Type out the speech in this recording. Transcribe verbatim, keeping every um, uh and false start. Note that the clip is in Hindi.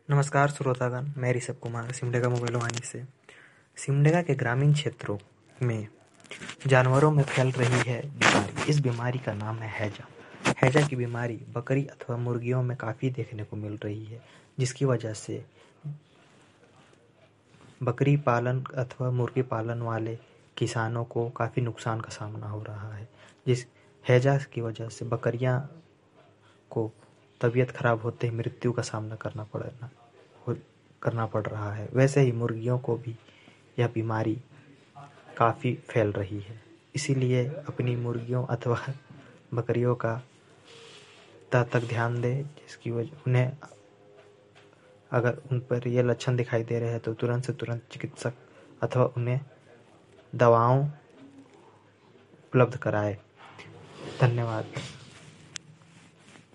नमस्कार श्रोतागण, मैं ऋषभ कुमार सिमडेगा मोबाइल वाहिनी से। सिमडेगा के ग्रामीण क्षेत्रों में जानवरों में फैल रही है बीमारी। इस बीमारी का नाम है हैजा। हैजा की बीमारी बकरी अथवा मुर्गियों में काफ़ी देखने को मिल रही है, जिसकी वजह से बकरी पालन अथवा मुर्गी पालन वाले किसानों को काफ़ी नुकसान का सामना हो रहा है। जिस हैजा की वजह से बकरियां को तबीयत खराब होते ही मृत्यु का सामना करना पड़ना हो करना पड़ रहा है। वैसे ही मुर्गियों को भी यह बीमारी काफ़ी फैल रही है। इसीलिए अपनी मुर्गियों अथवा बकरियों का तब तक ध्यान दें, जिसकी वजह उन्हें अगर उन पर ये लक्षण दिखाई दे रहे हैं तो तुरंत से तुरंत चिकित्सक अथवा उन्हें दवाओं उपलब्ध कराएं। धन्यवाद।